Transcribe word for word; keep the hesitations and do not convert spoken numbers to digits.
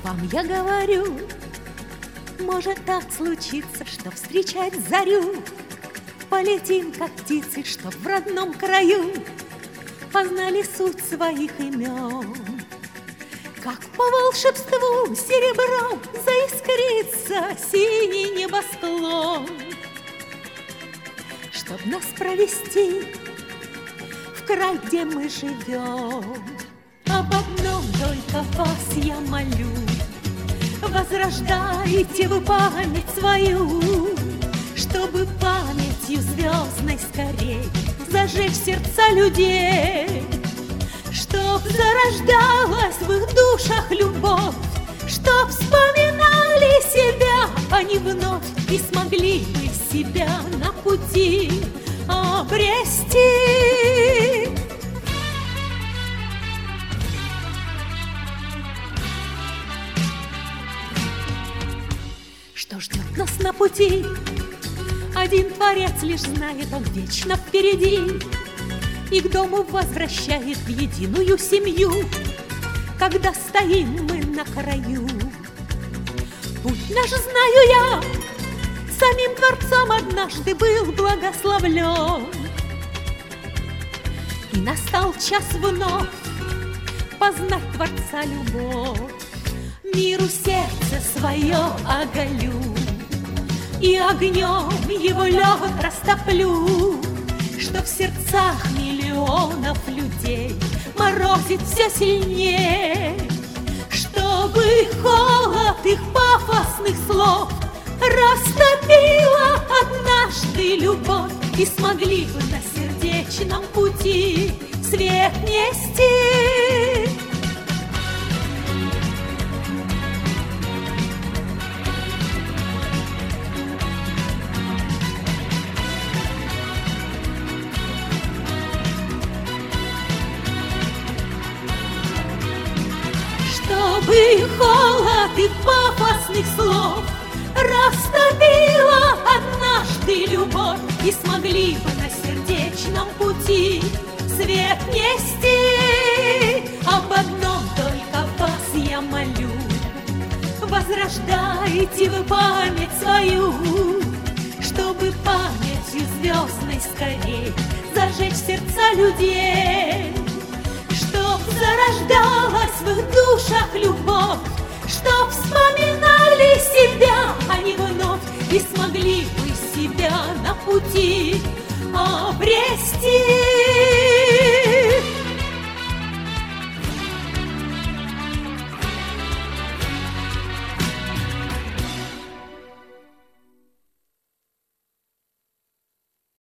Вам я говорю, может так случиться, что встречать зарю полетим, как птицы, чтоб в родном краю познали суть своих имен. Как по волшебству серебром заискрится синий небосклон, чтоб нас провести в край, где мы живем. Об одном только вас я молю: возрождайте вы память свою, чтобы памятью звездной скорей зажечь сердца людей, чтоб зарождалась в их душах любовь, чтоб вспоминали себя они вновь и смогли бы себя на пути обрести. Что ждет нас на пути, один Творец лишь знает, он вечно впереди и к дому возвращает в единую семью, когда стоим мы на краю. Путь наш, знаю я, самим Творцом однажды был благословлен, и настал час вновь познать Творца любовь. Миру сердце свое оголю и огнем его лед растоплю, что в сердцах миллионов людей морозит все сильнее, чтобы холод их пафосных слов растопила однажды любовь, и смогли бы на сердечном пути свет нести. Чтобы холод их пафосных слов растопила однажды любовь, и смогли бы на сердечном пути свет нести. Об одном только вас я молю: возрождайте вы память свою, чтобы памятью звездной скорей зажечь сердца людей, чтоб зарождалась в их душах любовь, чтоб вспоминали себя они вновь и смогли бы себя на пути обрести.